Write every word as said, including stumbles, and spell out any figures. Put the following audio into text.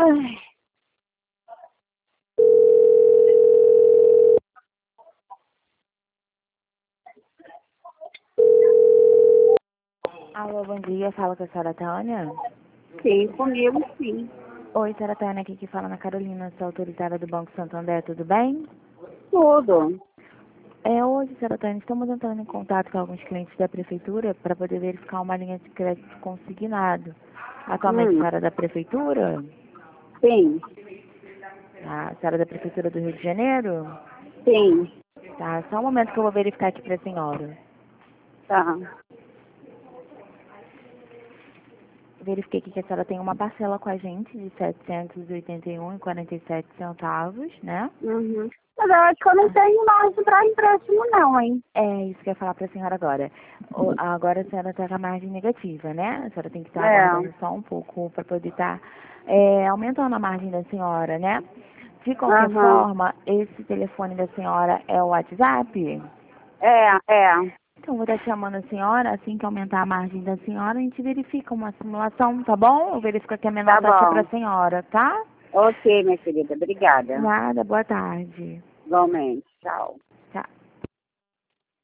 Ai. Alô, bom dia. Fala com a senhora Tânia. Sim, comigo sim. Oi, senhora Tânia, aqui que fala na Carolina, sou autorizada do Banco Santander, tudo bem? Tudo. É, hoje, senhora Tânia, estamos entrando em contato com alguns clientes da prefeitura para poder verificar uma linha de crédito consignado. Atualmente, a Hum, senhora é da prefeitura? sim, Tá, a senhora é da prefeitura do Rio de Janeiro? sim. Tá, só um momento que eu vou verificar aqui para a senhora. Tá. Verifiquei aqui que a senhora tem uma parcela com a gente de setecentos e oitenta e um reais e quarenta e sete centavos, né? Uhum. Mas eu acho que eu não tenho margem para empréstimo não, hein? É isso que eu ia falar para a senhora agora. O- agora a senhora está com a margem negativa, né? A senhora tem que estar É. aguardando só um pouco para poder estar aumentando a margem da senhora, né? De qualquer Aham. forma, esse telefone da senhora é o WhatsApp? É, é. Então, eu vou estar chamando a senhora, assim que aumentar a margem da senhora, a gente verifica uma simulação, tá bom? Eu verifico aqui a menor Tá taxa para bom. a senhora, tá? Ok, minha querida. Obrigada. Nada, boa tarde. Igualmente. Tchau.